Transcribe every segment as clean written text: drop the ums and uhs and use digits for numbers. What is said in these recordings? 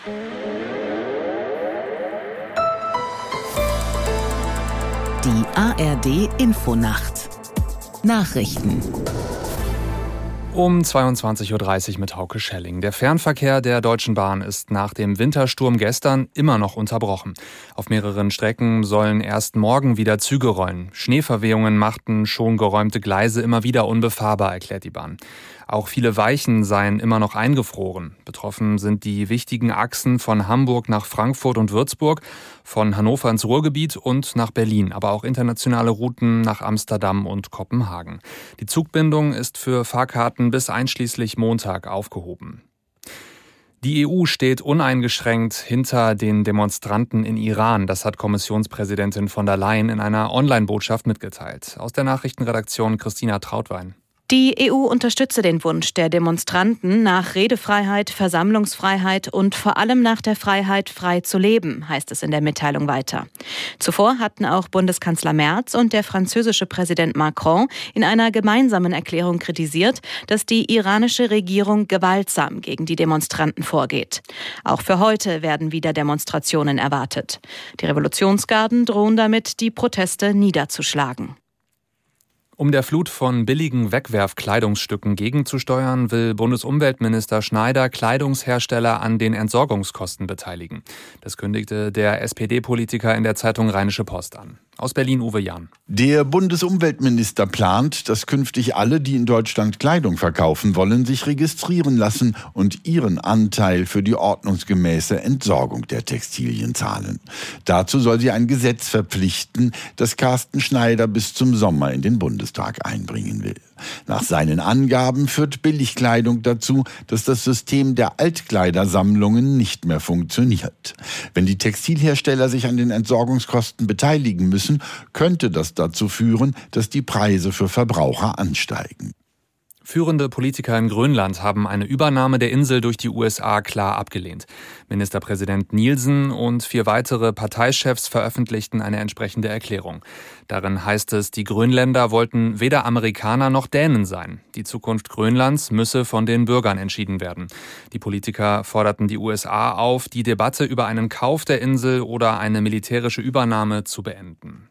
Die ARD-Infonacht. Nachrichten. Um 22.30 Uhr mit Hauke Schelling. Der Fernverkehr der Deutschen Bahn ist nach dem Wintersturm gestern immer noch unterbrochen. Auf mehreren Strecken sollen erst morgen wieder Züge rollen. Schneeverwehungen machten schon geräumte Gleise immer wieder unbefahrbar, erklärt die Bahn. Auch viele Weichen seien immer noch eingefroren. Betroffen sind die wichtigen Achsen von Hamburg nach Frankfurt und Würzburg, von Hannover ins Ruhrgebiet und nach Berlin, aber auch internationale Routen nach Amsterdam und Kopenhagen. Die Zugbindung ist für Fahrkarten bis einschließlich Montag aufgehoben. Die EU steht uneingeschränkt hinter den Demonstranten in Iran. Das hat Kommissionspräsidentin von der Leyen in einer Online-Botschaft mitgeteilt. Aus der Nachrichtenredaktion Christina Trautwein. Die EU unterstütze den Wunsch der Demonstranten nach Redefreiheit, Versammlungsfreiheit und vor allem nach der Freiheit, frei zu leben, heißt es in der Mitteilung weiter. Zuvor hatten auch Bundeskanzler Merz und der französische Präsident Macron in einer gemeinsamen Erklärung kritisiert, dass die iranische Regierung gewaltsam gegen die Demonstranten vorgeht. Auch für heute werden wieder Demonstrationen erwartet. Die Revolutionsgarden drohen damit, die Proteste niederzuschlagen. Um der Flut von billigen Wegwerfkleidungsstücken gegenzusteuern, will Bundesumweltminister Schneider Kleidungshersteller an den Entsorgungskosten beteiligen. Das kündigte der SPD-Politiker in der Zeitung Rheinische Post an. Aus Berlin Uwe Jahn. Der Bundesumweltminister plant, dass künftig alle, die in Deutschland Kleidung verkaufen wollen, sich registrieren lassen und ihren Anteil für die ordnungsgemäße Entsorgung der Textilien zahlen. Dazu soll sie ein Gesetz verpflichten, das Carsten Schneider bis zum Sommer in den Bundestag einbringen will. Nach seinen Angaben führt Billigkleidung dazu, dass das System der Altkleidersammlungen nicht mehr funktioniert. Wenn die Textilhersteller sich an den Entsorgungskosten beteiligen müssen, könnte das dazu führen, dass die Preise für Verbraucher ansteigen. Führende Politiker in Grönland haben eine Übernahme der Insel durch die USA klar abgelehnt. Ministerpräsident Nielsen und 4 weitere Parteichefs veröffentlichten eine entsprechende Erklärung. Darin heißt es, die Grönländer wollten weder Amerikaner noch Dänen sein. Die Zukunft Grönlands müsse von den Bürgern entschieden werden. Die Politiker forderten die USA auf, die Debatte über einen Kauf der Insel oder eine militärische Übernahme zu beenden.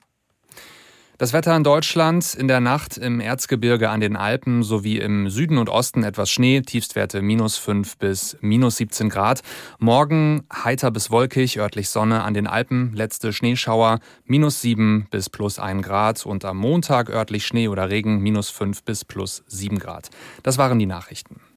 Das Wetter in Deutschland: in der Nacht im Erzgebirge an den Alpen sowie im Süden und Osten etwas Schnee, Tiefstwerte -5 bis -17 Grad. Morgen heiter bis wolkig, örtlich Sonne an den Alpen, letzte Schneeschauer, -7 bis +1 Grad und am Montag örtlich Schnee oder Regen, -5 bis +7 Grad. Das waren die Nachrichten.